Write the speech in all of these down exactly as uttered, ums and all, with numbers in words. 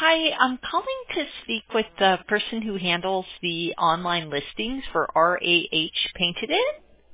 Hi, I'm calling to speak with the person who handles the online listings for R A H Painted It.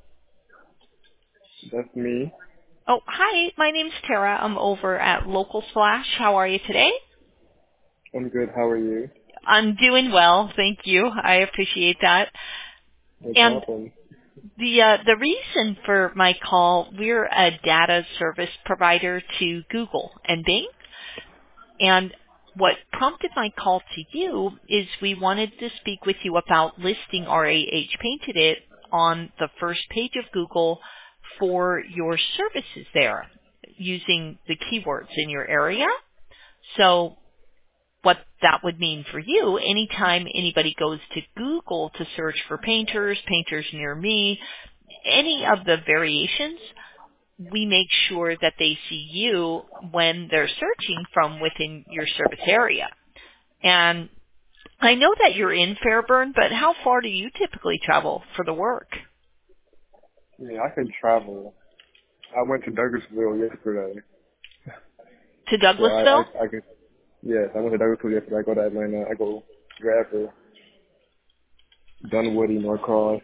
That's me. Oh, hi, my name's Tara. I'm over at Local Splash. How are you today? I'm good. How are you? I'm doing well, thank you. I appreciate that. No And problem. the uh, the reason for my call, we're a data service provider to Google and Bing. And what prompted my call to you is we wanted to speak with you about listing R A H Painted It on the first page of Google for your services there using the keywords in your area. So what that would mean for you, anytime anybody goes to Google to search for painters, painters near me, any of the variations, we make sure that they see you when they're searching from within your service area. And I know that you're in Fairburn, but how far do you typically travel for the work? Yeah, I can travel. I went to Douglasville yesterday. To So I, Douglasville? I, I can, yes, I went to Douglasville yesterday. I go to Atlanta. I go wherever. Dunwoody, Norcross.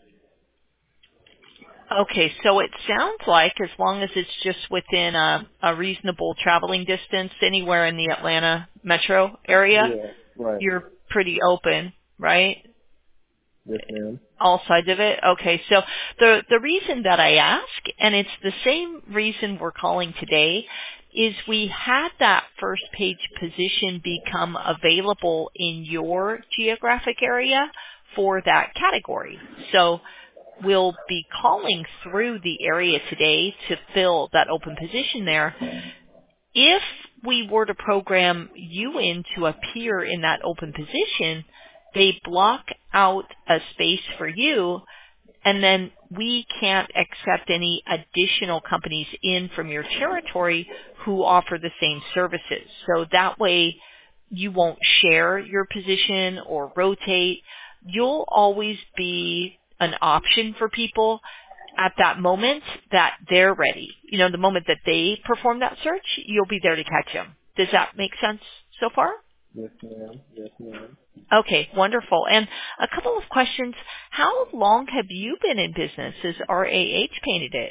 Okay, so it sounds like as long as it's just within a, a reasonable traveling distance anywhere in the Atlanta metro area, Yeah, right. you're pretty open, right? Yes, ma'am. All sides of it? Okay, so the, the reason that I ask, and it's the same reason we're calling today, is we had that first page position become available in your geographic area for that category. So we'll be calling through the area today to fill that open position there. If we were to program you in to appear in that open position, they block out a space for you, and then we can't accept any additional companies in from your territory who offer the same services. So that way you won't share your position or rotate. You'll always be an option for people at that moment that they're ready. You know, the moment that they perform that search, you'll be there to catch them. Does that make sense so far? Yes, ma'am. Yes, ma'am. Okay, wonderful. And a couple of questions. How long have you been in business as R A H Painted It?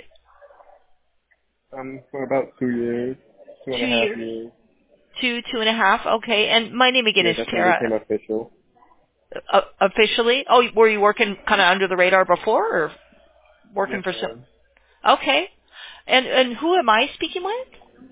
Um, for about two years, two and Two a half years? years. Two, two and a half? Okay. And my name again Yeah, is that's when it Tara. became official. Uh, officially? Oh, were you working kind of under the radar before or Yes, working for some? ma'am. Okay. And and who am I speaking with?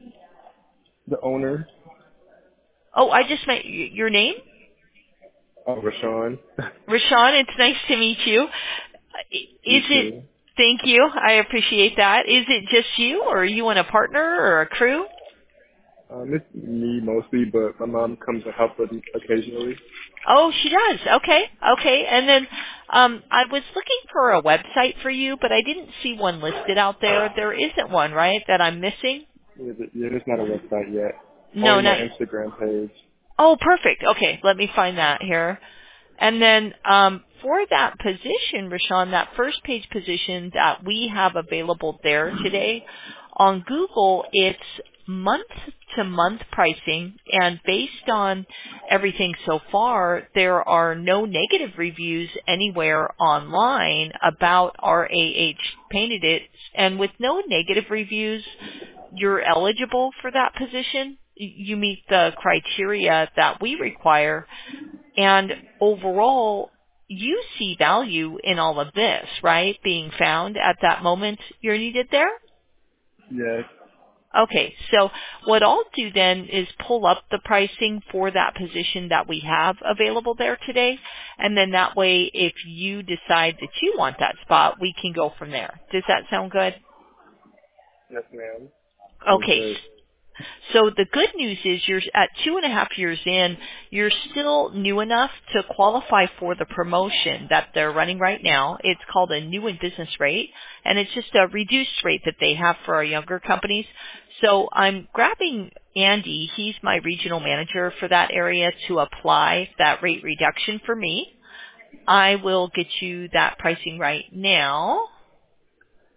The owner, Oh, I just met y- your name? uh, Rashawn. Rashawn, it's nice to meet you. You Is it, too. thank you, I appreciate that. Is it just you, or are you and a partner or a crew? Um, it's me mostly, but my mom comes to help us occasionally. Oh, she does. Okay, okay. And then um, I was looking for a website for you, but I didn't see one listed out there. There isn't one, right, that I'm missing? Yeah, but- yeah, there's not a website yet. No, Only my not. Instagram page. Oh, perfect. Okay, let me find that here. And then um, for that position, Rashawn, that first page position that we have available there today, on Google, it's month-to-month pricing, and based on everything so far, there are no negative reviews anywhere online about R A H Painted It, and with no negative reviews, you're eligible for that position. You meet the criteria that we require, and overall, you see value in all of this, right? Being found at that moment you're needed there? Yes. Okay, so what I'll do then is pull up the pricing for that position that we have available there today, and then that way if you decide that you want that spot, we can go from there. Does that sound good? Yes, ma'am. Sounds Okay, great. so the good news is you're at two and a half years in, you're still new enough to qualify for the promotion that they're running right now. It's called a new in business rate, and it's just a reduced rate that they have for our younger companies. So I'm grabbing Andy, he's my regional manager for that area, to apply that rate reduction for me. I will get you that pricing right now.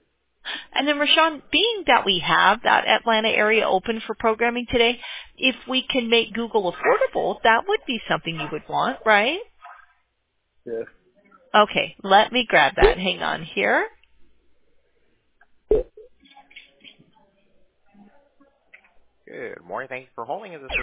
And then, Rashawn, being that we have that Atlanta area open for programming today, if we can make Google affordable, that would be something you would want, right? Yes. Okay, let me grab that. Hang on here. Good morning. Thank you for holding. Is this